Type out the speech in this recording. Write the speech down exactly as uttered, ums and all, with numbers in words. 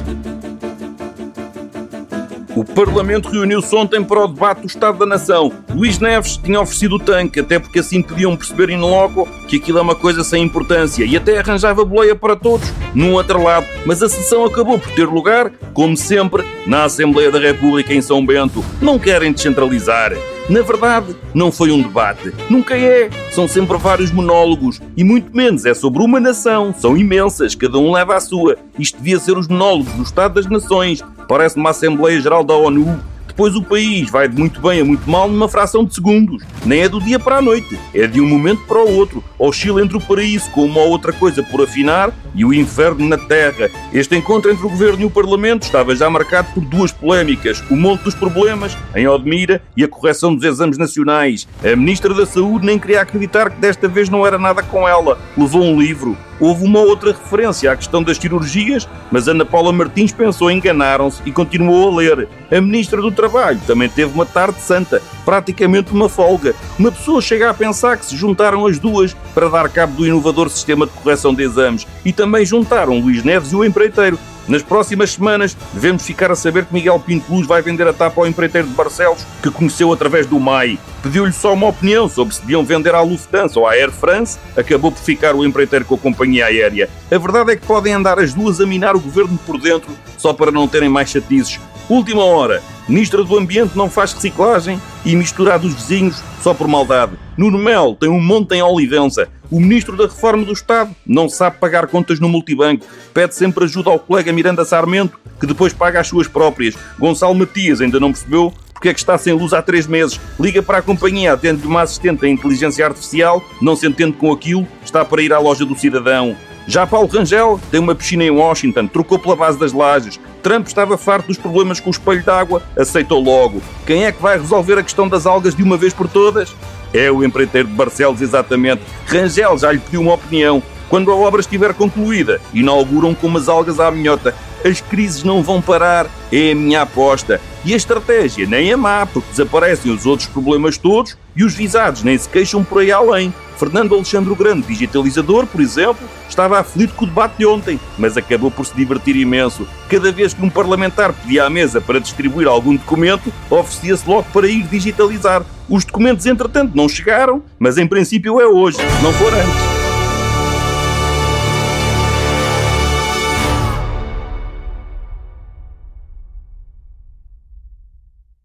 O Parlamento reuniu-se ontem para o debate do Estado da Nação. Luís Neves tinha oferecido o tanque, até porque assim podiam perceber in loco que aquilo é uma coisa sem importância, e até arranjava boleia para todos, num outro lado. Mas a sessão acabou por ter lugar, como sempre, na Assembleia da República em São Bento. Não querem descentralizar. Na verdade, não foi um debate. Nunca é. São sempre vários monólogos. E muito menos é sobre uma nação. São imensas, cada um leva a sua. Isto devia ser os monólogos do Estado das Nações. Parece uma Assembleia Geral da ONU. Depois o país vai de muito bem a muito mal numa fração de segundos. Nem é do dia para a noite. É de um momento para o outro. Oscila entre o paraíso com uma ou outra coisa por afinar e o inferno na terra. Este encontro entre o Governo e o Parlamento estava já marcado por duas polémicas. O monte dos problemas, em Odmira, e a correção dos exames nacionais. A Ministra da Saúde nem queria acreditar que desta vez não era nada com ela. Levou um livro. Houve uma outra referência à questão das cirurgias, mas Ana Paula Martins pensou, enganaram-se e continuou a ler. A Ministra do Trabalho também teve uma tarde santa, praticamente uma folga. Uma pessoa chega a pensar que se juntaram as duas para dar cabo do inovador sistema de correção de exames e também juntaram Luís Neves e o empreiteiro. Nas próximas semanas devemos ficar a saber que Miguel Pinto Luz vai vender a tapa ao empreiteiro de Barcelos, que conheceu através do M A I. Pediu-lhe só uma opinião sobre se deviam vender à Lufthansa ou à Air France. Acabou por ficar o empreiteiro com a companhia aérea. A verdade é que podem andar as duas a minar o governo por dentro, só para não terem mais chatices. Última hora. Ministra do Ambiente não faz reciclagem e misturar dos vizinhos só por maldade. Nuno Melo tem um monte em Olivença. O Ministro da Reforma do Estado não sabe pagar contas no multibanco. Pede sempre ajuda ao colega Miranda Sarmento, que depois paga as suas próprias. Gonçalo Matias ainda não percebeu porque é que está sem luz há três meses. Liga para a companhia, atende uma assistente em inteligência artificial, não se entende com aquilo, está para ir à loja do cidadão. Já Paulo Rangel tem uma piscina em Washington, trocou pela base das lajes. Trump estava farto dos problemas com o espelho d'água, aceitou logo. Quem é que vai resolver a questão das algas de uma vez por todas? É o empreiteiro de Barcelos, exatamente. Rangel já lhe pediu uma opinião. Quando a obra estiver concluída, inauguram com umas algas à minhota. As crises não vão parar, é a minha aposta. E a estratégia nem é má, porque desaparecem os outros problemas todos e os visados nem se queixam por aí além. Fernando Alexandre o Grande, digitalizador, por exemplo, estava aflito com o debate de ontem, mas acabou por se divertir imenso. Cada vez que um parlamentar pedia à mesa para distribuir algum documento, oferecia-se logo para ir digitalizar. Os documentos, entretanto, não chegaram, mas em princípio é hoje, se não for antes.